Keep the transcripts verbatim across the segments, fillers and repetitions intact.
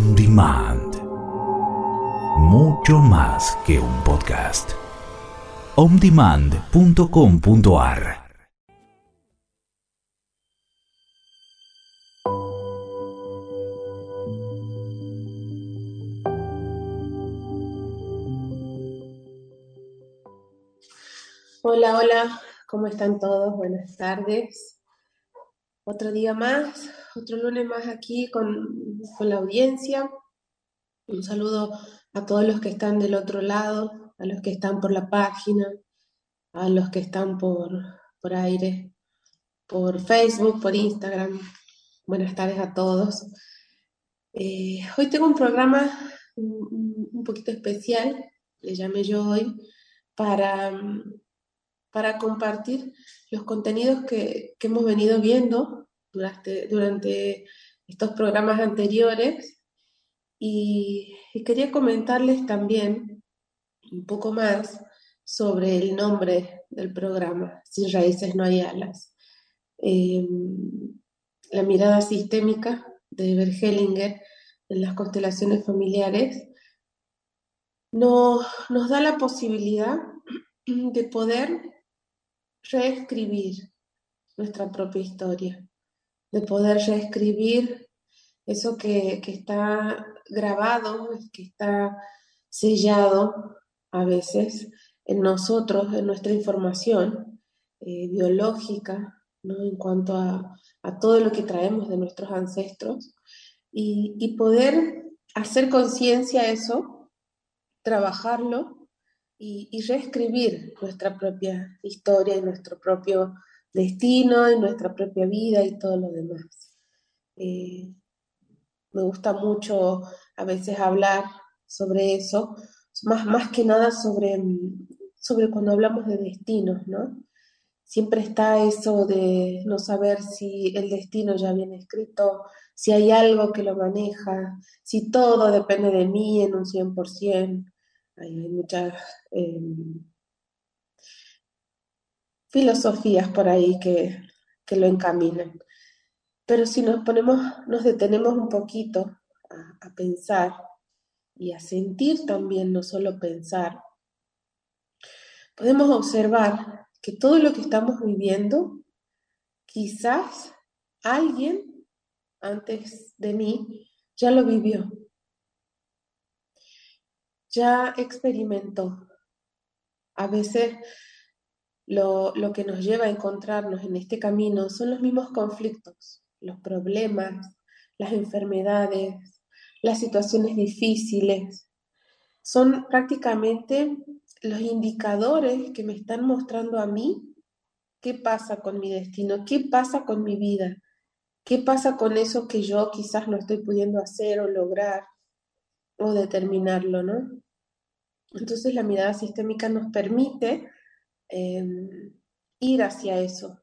On Demand. Mucho más que un podcast. on demand punto com punto a r. Hola, hola, ¿cómo están todos? Buenas tardes. Otro día más, otro lunes más aquí con, con la audiencia. Un saludo a todos los que están del otro lado, a los que están por la página, a los que están por, por aire, por Facebook, por Instagram. Buenas tardes a todos. Eh, hoy tengo un programa un, un poquito especial, le llamé yo hoy, para... para compartir los contenidos que, que hemos venido viendo durante, durante estos programas anteriores y, y quería comentarles también un poco más sobre el nombre del programa, Sin raíces no hay alas. Eh, la mirada sistémica de Bert Hellinger en las constelaciones familiares no, nos da la posibilidad de poder reescribir nuestra propia historia, de poder reescribir eso que, que está grabado, que está sellado a veces en nosotros, en nuestra información eh, biológica, ¿no? En cuanto a, a todo lo que traemos de nuestros ancestros, y, y poder hacer conciencia de eso, trabajarlo y, y reescribir nuestra propia historia y nuestro propio destino y nuestra propia vida y todo lo demás. Eh, me gusta mucho a veces hablar sobre eso, más, más que nada sobre, sobre cuando hablamos de destinos, ¿no? Siempre está eso de no saber si el destino ya viene escrito, si hay algo que lo maneja, si todo depende de mí en un cien por ciento. Hay, hay muchas eh, filosofías por ahí que, que lo encaminan. Pero si nos ponemos, nos detenemos un poquito a, a pensar y a sentir también, no solo pensar, podemos observar que todo lo que estamos viviendo, quizás alguien antes de mí ya lo vivió, ya experimentó. A veces lo, lo que nos lleva a encontrarnos en este camino son los mismos conflictos, los problemas, las enfermedades, las situaciones difíciles. Son prácticamente los indicadores que me están mostrando a mí qué pasa con mi destino, qué pasa con mi vida, qué pasa con eso que yo quizás no estoy pudiendo hacer o lograr o determinarlo, ¿no? Entonces la mirada sistémica nos permite eh, ir hacia eso.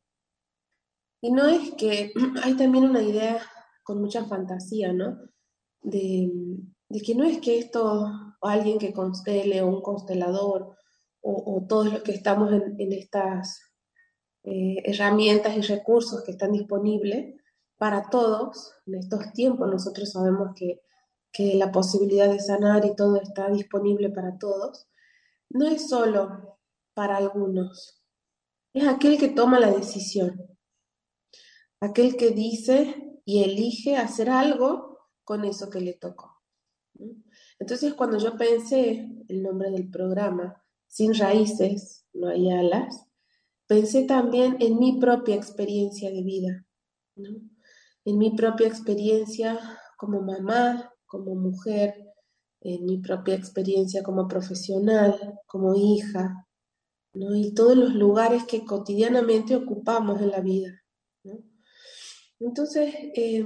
Y no es que hay también una idea con mucha fantasía, ¿no? De, de que no es que esto, o alguien que constele, o un constelador, o, o todos los que estamos en, en estas eh, herramientas y recursos que están disponibles para todos en estos tiempos. Nosotros sabemos que, que la posibilidad de sanar y todo está disponible para todos. No es solo para algunos, es aquel que toma la decisión, aquel que dice y elige hacer algo con eso que le tocó. Entonces, cuando yo pensé el nombre del programa, Sin raíces, no hay alas, pensé también en mi propia experiencia de vida, ¿no? En mi propia experiencia como mamá, como mujer, en mi propia experiencia como profesional, como hija, ¿no? Y todos los lugares que cotidianamente ocupamos en la vida, ¿no? Entonces, eh,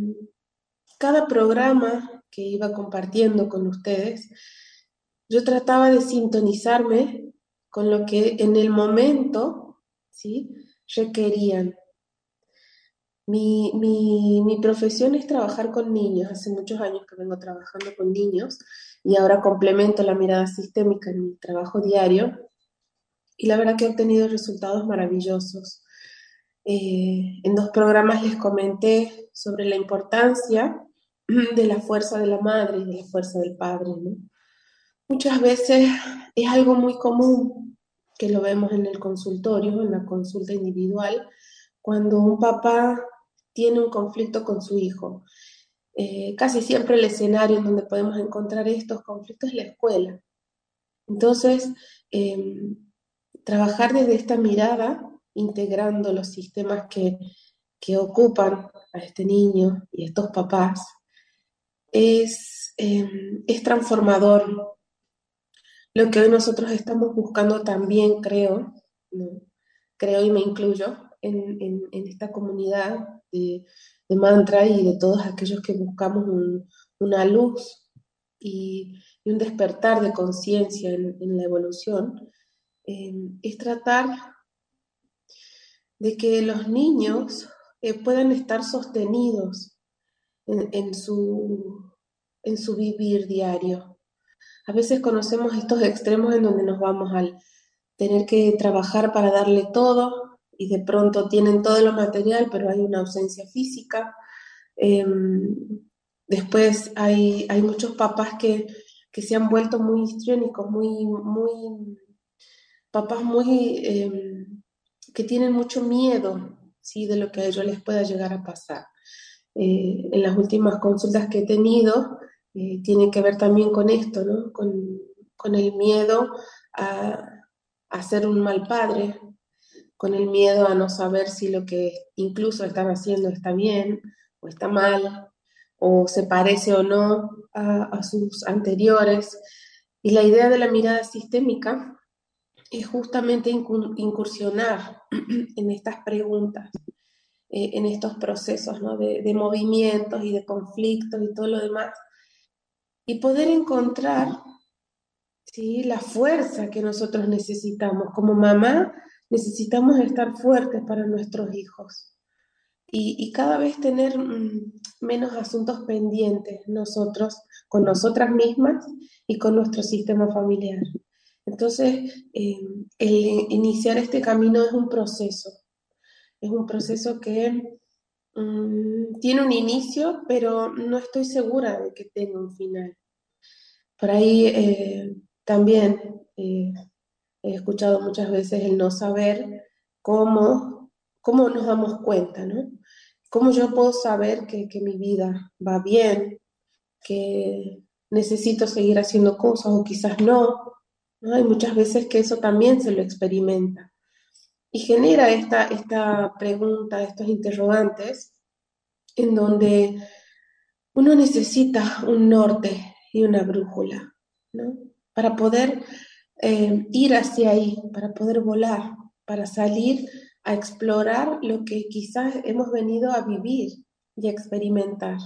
cada programa que iba compartiendo con ustedes, yo trataba de sintonizarme con lo que en el momento, ¿sí?, requerían. Mi, mi, mi profesión es trabajar con niños. Hace muchos años que vengo trabajando con niños y ahora complemento la mirada sistémica en mi trabajo diario y la verdad que he obtenido resultados maravillosos. Eh, en dos programas les comenté sobre la importancia de la fuerza de la madre y de la fuerza del padre, ¿no? Muchas veces es algo muy común que lo vemos en el consultorio, en la consulta individual, cuando un papá tiene un conflicto con su hijo. Eh, casi siempre el escenario en donde podemos encontrar estos conflictos es la escuela. Entonces, eh, trabajar desde esta mirada, integrando los sistemas que, que ocupan a este niño y a estos papás, es, eh, es transformador. Lo que hoy nosotros estamos buscando también, creo, ¿no? Creo y me incluyo en, en- en esta comunidad de, de mantra y de todos aquellos que buscamos un- una luz y, y un despertar de conciencia en, en la evolución, eh, es tratar de que los niños eh, puedan estar sostenidos en, en su, en su vivir diario. A veces conocemos estos extremos en donde nos vamos al tener que trabajar para darle todo y de pronto tienen todo lo material, pero hay una ausencia física. Eh, Después hay, hay muchos papás que, que se han vuelto muy histriónicos, muy, muy, papás muy, eh, que tienen mucho miedo, ¿sí? De lo que a ellos les pueda llegar a pasar. Eh, en las últimas consultas que he tenido, eh, tiene que ver también con esto, ¿no? Con, con el miedo a, a ser un mal padre, con el miedo a no saber si lo que incluso están haciendo está bien o está mal, o se parece o no a, a sus anteriores. Y la idea de la mirada sistémica es justamente incursionar en estas preguntas, eh, en estos procesos, ¿no? de, de movimientos y de conflictos y todo lo demás, y poder encontrar, ¿sí?, la fuerza que nosotros necesitamos. Como mamá, necesitamos estar fuertes para nuestros hijos y, y cada vez tener mm, menos asuntos pendientes nosotros, con nosotras mismas y con nuestro sistema familiar. Entonces, eh, el iniciar este camino es un proceso, es un proceso que mm, tiene un inicio, pero no estoy segura de que tenga un final. Por ahí eh, también eh, he escuchado muchas veces el no saber cómo, cómo nos damos cuenta, ¿no? ¿Cómo yo puedo saber que, que mi vida va bien, que necesito seguir haciendo cosas o quizás no? ¿No? Hay muchas veces que eso también se lo experimenta y genera esta, esta pregunta, estos interrogantes, en donde uno necesita un norte y una brújula, ¿no? Para poder eh, ir hacia ahí, para poder volar, para salir a explorar lo que quizás hemos venido a vivir y a experimentar.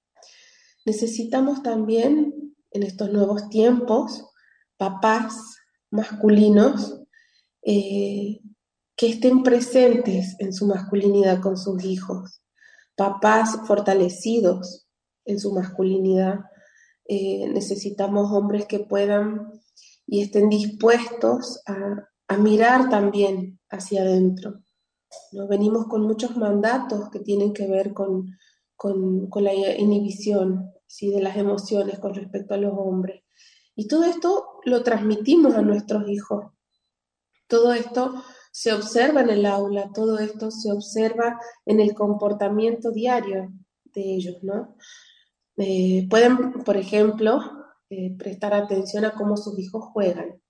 Necesitamos también en estos nuevos tiempos papás masculinos eh, que estén presentes en su masculinidad con sus hijos, papás fortalecidos en su masculinidad. Eh, necesitamos hombres que puedan y estén dispuestos a, a mirar también hacia adentro. ¿No? Venimos con muchos mandatos que tienen que ver con, con, con la inhibición, ¿sí?, de las emociones con respecto a los hombres. Y todo esto lo transmitimos a nuestros hijos. Todo esto se observa en el aula, todo esto se observa en el comportamiento diario de ellos, ¿no? Eh, pueden, por ejemplo, eh, prestar atención a cómo sus hijos juegan.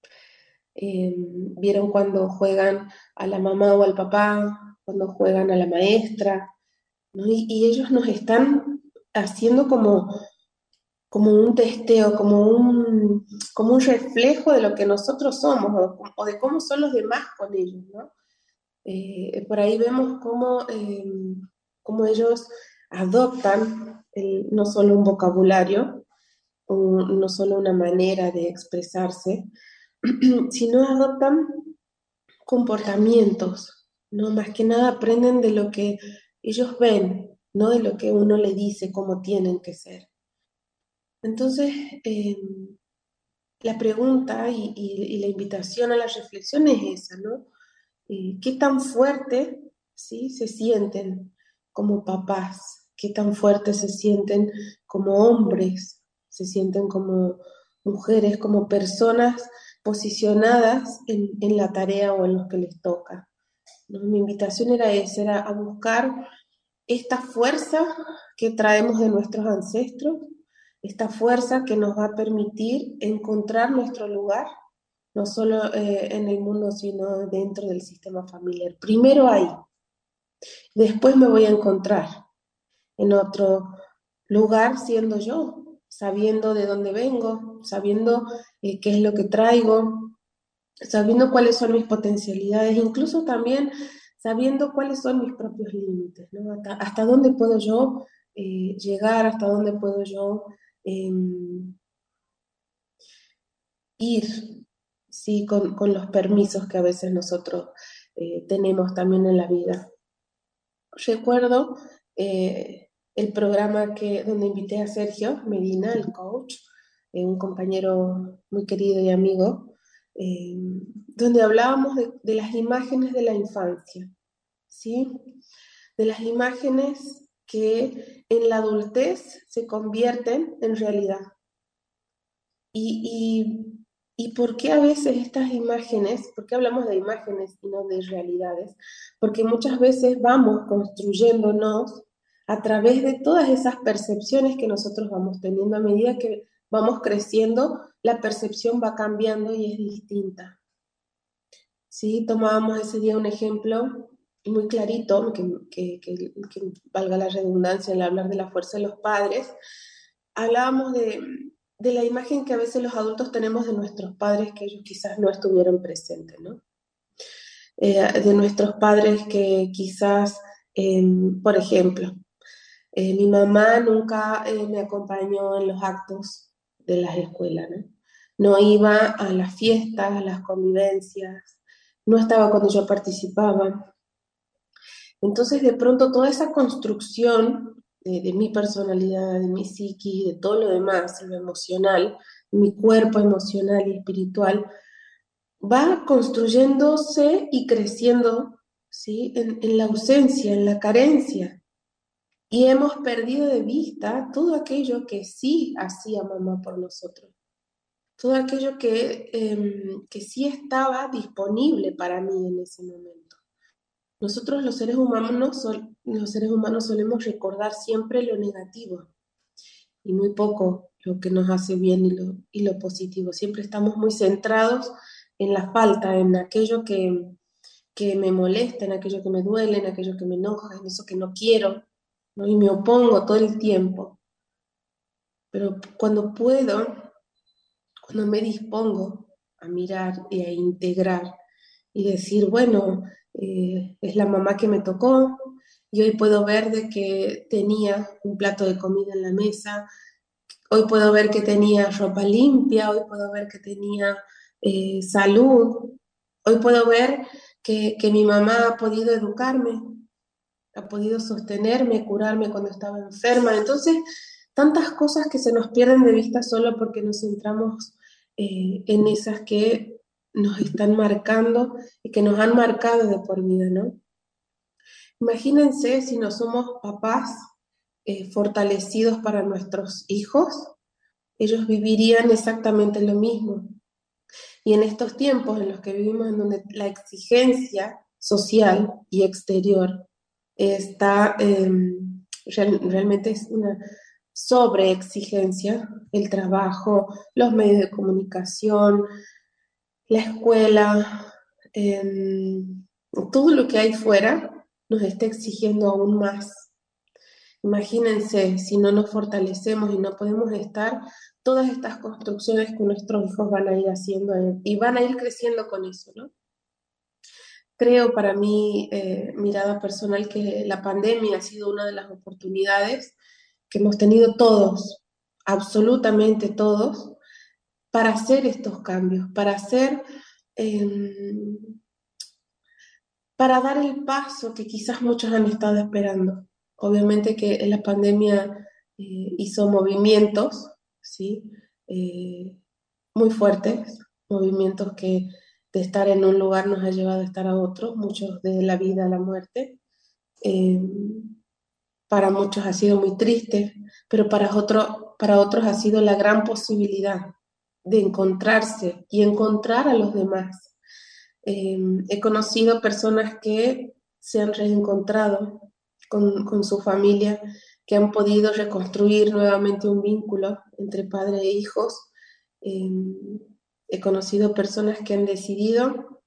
Eh, Vieron cuando juegan a la mamá o al papá, cuando juegan a la maestra, ¿no? Y, y ellos nos están haciendo como, como un testeo, como un, como un reflejo de lo que nosotros somos o, o de cómo son los demás con ellos, ¿no? Eh, por ahí vemos cómo, eh, cómo ellos adoptan el- no solo un vocabulario, un- no solo una manera de expresarse, sino adoptan comportamientos, ¿no? Más que nada aprenden de lo que ellos ven, no de lo que uno le dice cómo tienen que ser. Entonces, eh, la pregunta y, y- y la invitación a la reflexión es esa, ¿no? Eh, ¿qué tan fuerte, ¿sí?, se sienten como papás? qué tan fuertes se sienten como hombres, se sienten como mujeres, como personas posicionadas en, en la tarea o en lo que les toca, ¿no? Mi invitación era esa, era a buscar esta fuerza que traemos de nuestros ancestros, esta fuerza que nos va a permitir encontrar nuestro lugar, no solo eh, en el mundo, sino dentro del sistema familiar. Primero ahí, después me voy a encontrar en otro lugar siendo yo, sabiendo de dónde vengo, sabiendo eh, qué es lo que traigo, sabiendo cuáles son mis potencialidades, incluso también sabiendo cuáles son mis propios límites, ¿no? Hasta, hasta dónde puedo yo eh, llegar, hasta dónde puedo yo eh, ir, ¿sí? Con, con los permisos que a veces nosotros eh, tenemos también en la vida. Recuerdo eh, el programa que, donde invité a Sergio Medina, el coach, eh, un compañero muy querido y amigo, eh, donde hablábamos de, de las imágenes de la infancia, ¿sí? De las imágenes que en la adultez se convierten en realidad. Y, y, y por qué a veces estas imágenes, por qué hablamos de imágenes y no de realidades, porque muchas veces vamos construyéndonos a través de todas esas percepciones que nosotros vamos teniendo a medida que vamos creciendo, la percepción va cambiando y es distinta. ¿Sí? Tomábamos ese día un ejemplo muy clarito, que, que, que, que valga la redundancia en hablar de la fuerza de los padres. Hablábamos de, de la imagen que a veces los adultos tenemos de nuestros padres que ellos quizás no estuvieron presentes, ¿no? Eh, de nuestros padres que quizás, eh, por ejemplo, eh, mi mamá nunca eh, me acompañó en los actos de las escuelas, ¿no? No iba a las fiestas, a las convivencias, no estaba cuando yo participaba. Entonces, de pronto, toda esa construcción de, de mi personalidad, de mi psiquis, de todo lo demás, lo emocional, mi cuerpo emocional y espiritual, va construyéndose y creciendo, ¿sí? En, en la ausencia, en la carencia. Y hemos perdido de vista todo aquello que sí hacía mamá por nosotros, todo aquello que, eh, que sí estaba disponible para mí en ese momento. Nosotros los seres humanos, sol, los seres humanos solemos recordar siempre lo negativo y muy poco lo que nos hace bien y lo, y lo positivo. Siempre estamos muy centrados en la falta, en aquello que, que me molesta, en aquello que me duele, en aquello que me enoja, en eso que no quiero, ¿no? Y me opongo todo el tiempo. Pero cuando puedo, cuando me dispongo a mirar y a integrar y decir, bueno, eh, es la mamá que me tocó y hoy puedo ver de que tenía un plato de comida en la mesa, hoy puedo ver que tenía ropa limpia, hoy puedo ver que tenía eh, salud, hoy puedo ver que, que mi mamá ha podido educarme, ha podido sostenerme, curarme cuando estaba enferma. Entonces, tantas cosas que se nos pierden de vista solo porque nos centramos eh, en esas que nos están marcando y que nos han marcado de por vida, ¿no? Imagínense si no somos papás eh, fortalecidos para nuestros hijos, ellos vivirían exactamente lo mismo. Y en estos tiempos en los que vivimos, en donde la exigencia social y exterior está, eh, real, realmente es una sobreexigencia, el trabajo, los medios de comunicación, la escuela, eh, todo lo que hay fuera nos está exigiendo aún más. Imagínense si no nos fortalecemos y no podemos estar, todas estas construcciones que nuestros hijos van a ir haciendo y van a ir creciendo con eso, ¿no? Creo para mí, eh, mirada personal, que la pandemia ha sido una de las oportunidades que hemos tenido todos, absolutamente todos, para hacer estos cambios, para hacer, eh, para dar el paso que quizás muchos han estado esperando. Obviamente que la pandemia eh, hizo movimientos, ¿sí? Eh, muy fuertes, movimientos que de estar en un lugar nos ha llevado a estar a otro, muchos de la vida a la muerte. Eh, para muchos ha sido muy triste, pero para, otro, para otros ha sido la gran posibilidad de encontrarse y encontrar a los demás. Eh, he conocido personas que se han reencontrado con, con su familia, que han podido reconstruir nuevamente un vínculo entre padre e hijos. Eh, he conocido personas que han decidido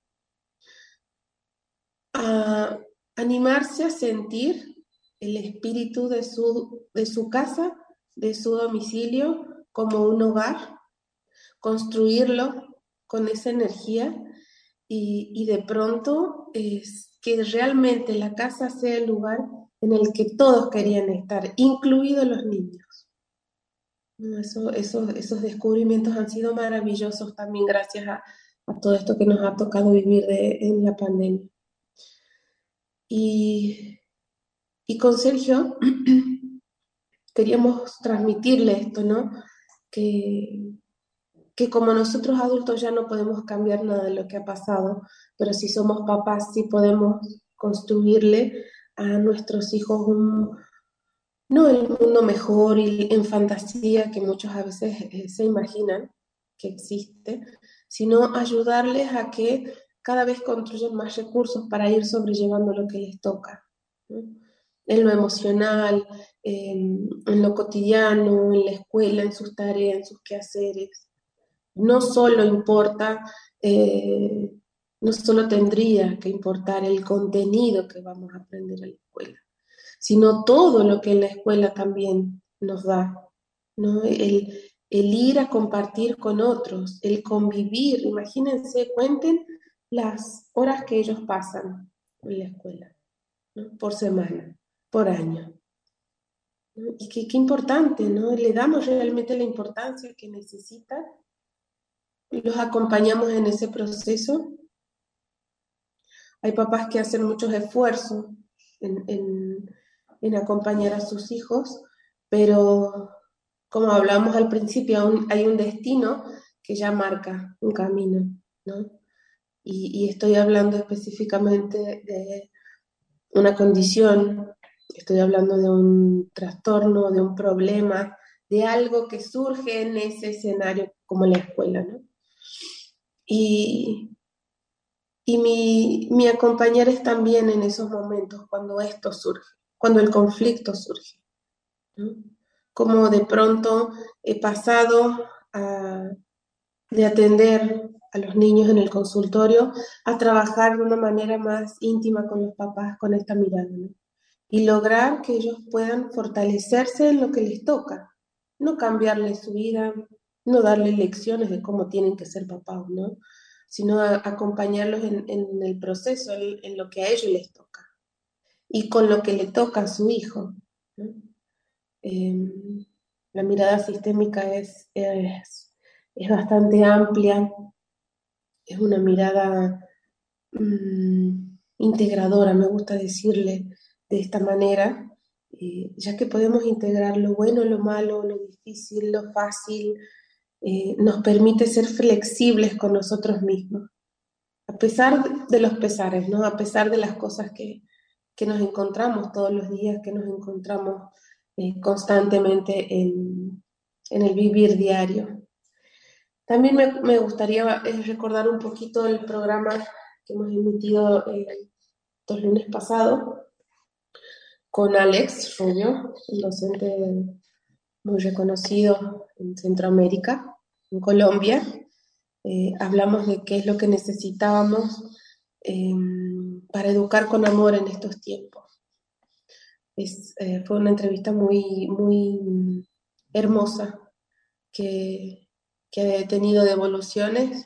a animarse a sentir el espíritu de su, de su casa, de su domicilio, como un hogar, construirlo con esa energía y, y de pronto es que realmente la casa sea el lugar en el que todos querían estar, incluidos los niños. No, eso, esos, esos descubrimientos han sido maravillosos también gracias a, a todo esto que nos ha tocado vivir de, en la pandemia. Y, y con Sergio queríamos transmitirle esto, ¿no? Que, que como nosotros adultos ya no podemos cambiar nada de lo que ha pasado, pero si somos papás sí podemos construirle a nuestros hijos un, no el mundo mejor y en fantasía que muchos a veces eh, se imaginan que existe, sino ayudarles a que cada vez construyan más recursos para ir sobrellevando lo que les toca, ¿no? En lo emocional, en, en lo cotidiano, en la escuela, en sus tareas, en sus quehaceres. No solo importa, eh, no solo tendría que importar el contenido que vamos a aprender en la escuela, sino todo lo que en la escuela también nos da, ¿no? El, el ir a compartir con otros, el convivir, imagínense, cuenten las horas que ellos pasan en la escuela, ¿no? Por semana, por año. ¿No? Y qué, qué importante, ¿no? Le damos realmente la importancia que necesitan, los acompañamos en ese proceso. Hay papás que hacen muchos esfuerzos en, en, en acompañar a sus hijos, pero como hablamos al principio, aún hay un destino que ya marca un camino, ¿no? Y, y estoy hablando específicamente de una condición, estoy hablando de un trastorno, de un problema, de algo que surge en ese escenario como la escuela, ¿no? Y, y mi, mi acompañar es también en esos momentos cuando esto surge, cuando el conflicto surge, ¿no? Como de pronto he pasado a, de atender a los niños en el consultorio a trabajar de una manera más íntima con los papás, con esta mirada, ¿no? Y lograr que ellos puedan fortalecerse en lo que les toca, no cambiarles su vida, no darles lecciones de cómo tienen que ser papás, ¿no? Sino a, acompañarlos en, en, el proceso, en, en lo que a ellos les toca y con lo que le toca a su hijo, ¿no? Eh, la mirada sistémica es, es, es bastante amplia, es una mirada mmm, integradora, me gusta decirle de esta manera, eh, ya que podemos integrar lo bueno, lo malo, lo difícil, lo fácil, eh, nos permite ser flexibles con nosotros mismos, a pesar de los pesares, ¿no? A pesar de las cosas que, que nos encontramos todos los días, que nos encontramos eh, constantemente en, en el vivir diario. También me, me gustaría eh, recordar un poquito el programa que hemos emitido eh, los lunes pasados con Alex Rubio, un docente muy reconocido en Centroamérica, en Colombia. Eh, hablamos de qué es lo que necesitábamos eh, para educar con amor en estos tiempos. Es, eh, fue una entrevista muy, muy hermosa que, que ha tenido devoluciones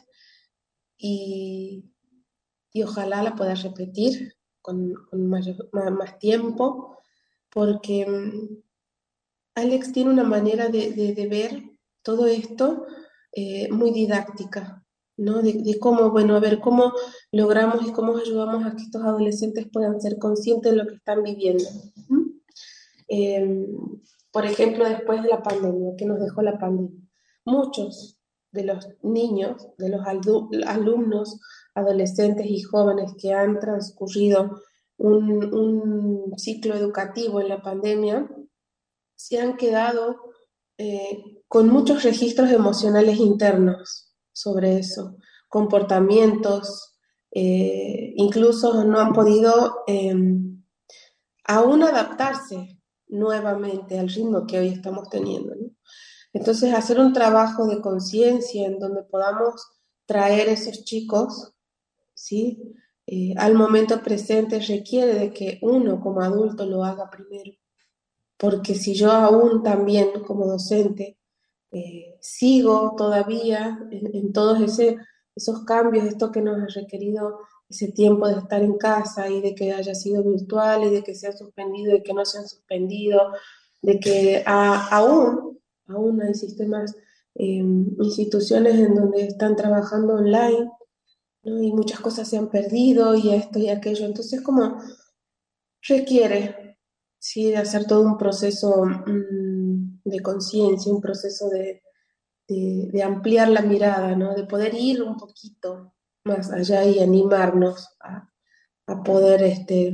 y, y ojalá la pueda repetir con, con mayor, más, más tiempo, porque um, Alex tiene una manera de, de, de ver todo esto eh, muy didáctica, ¿no? De, de cómo, bueno, a ver, cómo logramos y cómo ayudamos a que estos adolescentes puedan ser conscientes de lo que están viviendo. ¿Mm? Eh, por ejemplo, después de la pandemia, que nos dejó la pandemia, muchos de los niños, de los alumnos, adolescentes y jóvenes que han transcurrido un, un ciclo educativo en la pandemia, se han quedado eh, con muchos registros emocionales internos sobre eso, comportamientos, eh, incluso no han podido eh, aún adaptarse nuevamente al ritmo que hoy estamos teniendo, ¿no? Entonces, hacer un trabajo de conciencia en donde podamos traer esos chicos, ¿sí? Eh, al momento presente requiere de que uno como adulto lo haga primero, porque si yo aún también como docente eh, sigo todavía en, en todos ese, esos cambios, esto que nos ha requerido ese tiempo de estar en casa y de que haya sido virtual y de que se ha suspendido y que no se han suspendido, de que a, aún, aún hay sistemas, eh, instituciones en donde están trabajando online, ¿no? Y muchas cosas se han perdido y esto y aquello. Entonces, como requiere, sí, de hacer todo un proceso mmm, de conciencia, un proceso de, de, de, ampliar la mirada, ¿no? De poder ir un poquito más allá y animarnos a, a poder, este,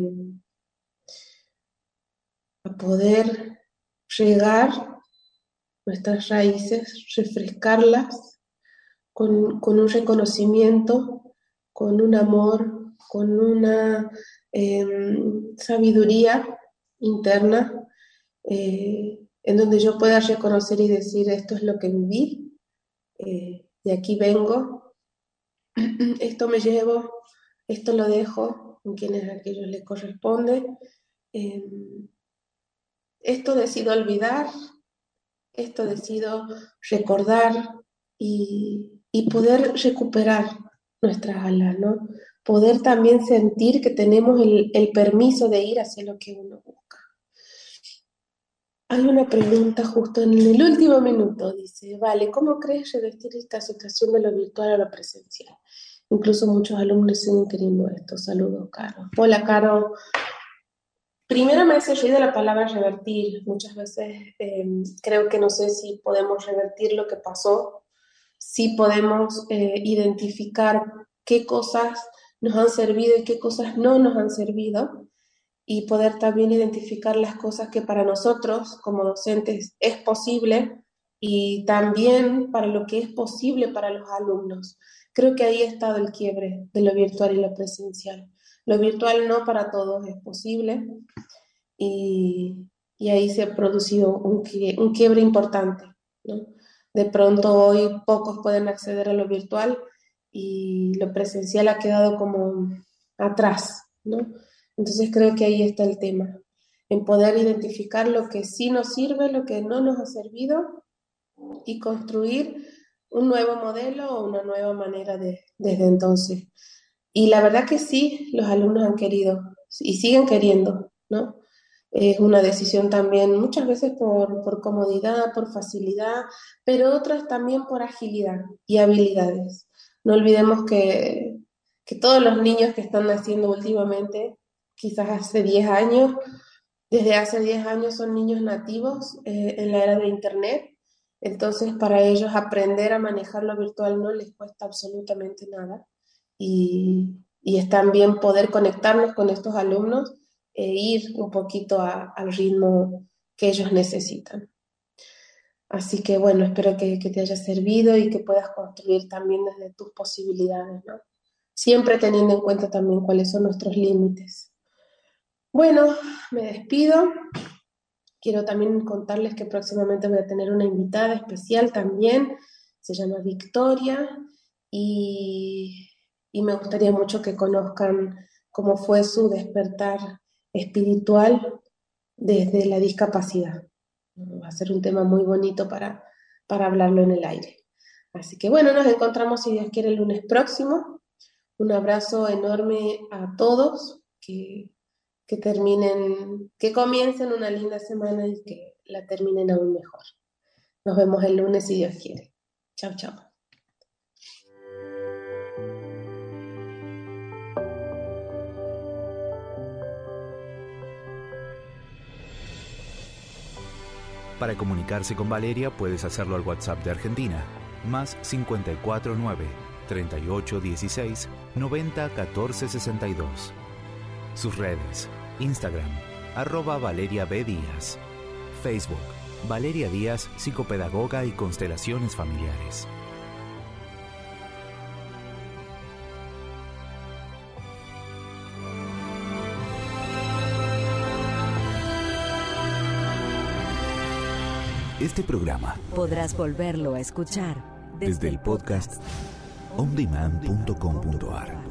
a poder regar nuestras raíces, refrescarlas con, con un reconocimiento, con un amor, con una eh, sabiduría interna, eh, en donde yo pueda reconocer y decir esto es lo que viví, eh, de aquí vengo, esto me llevo, esto lo dejo en quienes a aquellos les corresponde, eh, esto decido olvidar, esto decido recordar y, y poder recuperar nuestras alas, ¿no? Poder también sentir que tenemos el, el permiso de ir hacia lo que uno busca. Hay una pregunta justo en el último minuto, dice, vale, ¿cómo crees revestir esta situación de lo virtual a lo presencial? Incluso muchos alumnos siguen queriendo esto. Saludos, Caro. Hola, Caro. Primero me hace ruido la palabra revertir. Muchas veces eh, creo que no sé si podemos revertir lo que pasó, si podemos eh, identificar qué cosas nos han servido y qué cosas no nos han servido, y poder también identificar las cosas que para nosotros como docentes es posible y también para lo que es posible para los alumnos. Creo que ahí ha estado el quiebre de lo virtual y lo presencial. Lo virtual no para todos es posible y, y ahí se ha producido un, un quiebre importante, ¿no? De pronto hoy pocos pueden acceder a lo virtual y lo presencial ha quedado como atrás, ¿no? Entonces creo que ahí está el tema, en poder identificar lo que sí nos sirve, lo que no nos ha servido y construir un nuevo modelo o una nueva manera de, desde entonces. Y la verdad que sí, los alumnos han querido y siguen queriendo, ¿no? Es una decisión también muchas veces por, por comodidad, por facilidad, pero otras también por agilidad y habilidades. No olvidemos que, que todos los niños que están naciendo últimamente, quizás hace diez años, desde hace diez años son niños nativos eh, en la era de Internet. Entonces, para ellos aprender a manejar lo virtual no les cuesta absolutamente nada. Y, y es también poder conectarnos con estos alumnos e ir un poquito a, al ritmo que ellos necesitan. Así que bueno, espero que, que te haya servido y que puedas construir también desde tus posibilidades, ¿no? Siempre teniendo en cuenta también cuáles son nuestros límites. Bueno, me despido. Quiero también contarles que próximamente voy a tener una invitada especial también. Se llama Victoria y, y me gustaría mucho que conozcan cómo fue su despertar espiritual desde la discapacidad. Va a ser un tema muy bonito para, para hablarlo en el aire. Así que bueno, nos encontramos si Dios quiere el lunes próximo. Un abrazo enorme a todos, que, que terminen, que comiencen una linda semana y que la terminen aún mejor. Nos vemos el lunes si Dios quiere. Chao, chao. Para comunicarse con Valeria puedes hacerlo al WhatsApp de Argentina, más cinco cuatro nueve, treinta y ocho dieciséis, noventa catorce sesenta y dos. Sus redes: Instagram, arroba Valeria B. Díaz. Facebook, Valeria Díaz, psicopedagoga y constelaciones familiares. Este programa podrás volverlo a escuchar desde el podcast on demand punto com punto a r.